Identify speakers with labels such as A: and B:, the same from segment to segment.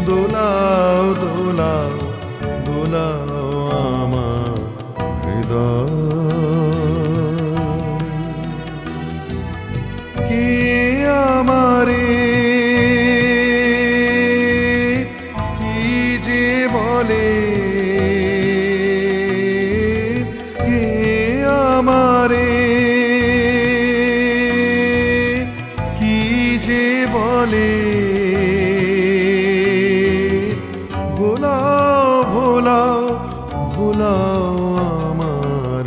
A: দোলাও দোলাও দোলাও আমার হৃদয়। কে আমারে কি যে বলে, কে আমারে কি যে বলে, ভোলাও ভোলাও ভোলাও আমার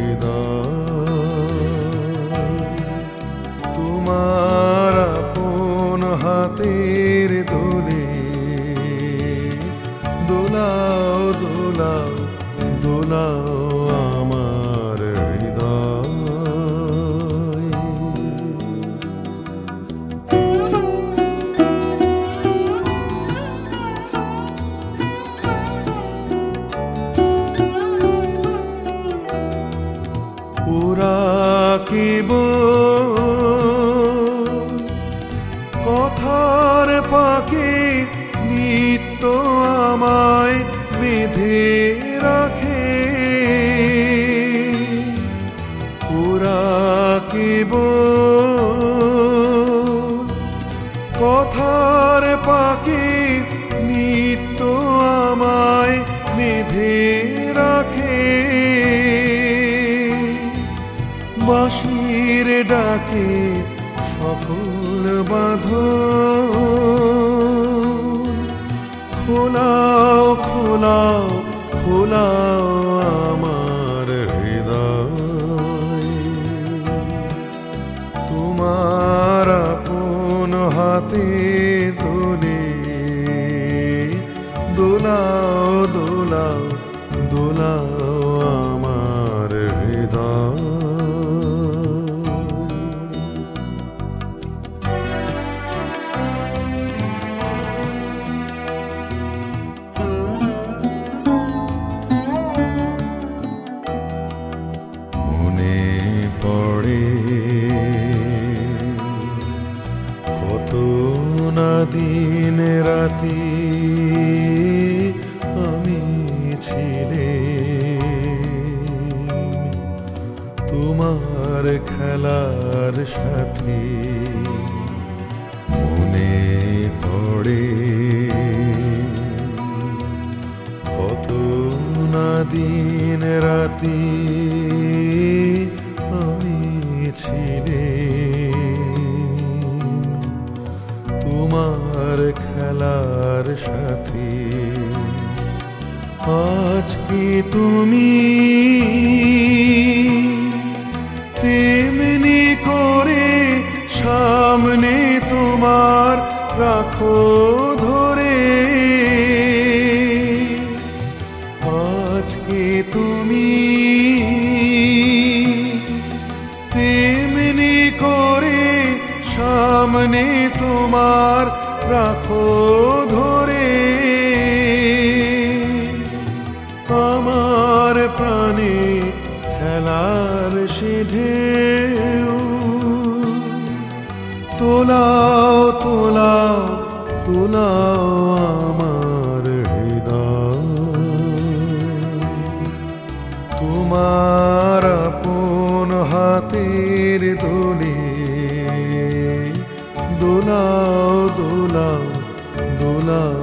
A: হৃদয়। তোমার আপন হাতের দোলে দোলাও দোলাও দোলাও আমার হৃদয়। ওরা কেবল কথার পাকে নিত্য আমায় বেঁধে রাখে, ওরা কেবল কথার পাকে নিত্য আমায় বেঁধে রাখে। বাঁশির ডাকে সকল বাঁধন খোলাও খোলাও খোলাও আমার হৃদয়। তোমার আপন হাতে দোলে দোলাও দোলাও দোলাও আমার হৃদয়। কত না দিন রাতি আমি ছিলাম তোমার খেলার সাথে। মনে পড়ে কত না দিন রাতি আমি ছিলাম তোমার খেলার সাথে। আজকে তুমি তেমনি করে সামনে তোমার রাখো ধরে। আজকে তুমি তেমনি করে সামনে তোমার রাখো ধরে। আমার প্রাণে খেলার সে ঢেউ তোলাও তোলাও তোলাও আমার হৃদয়। তোমার আপন হাতের দোলে দোলাও দোলাও দোলাও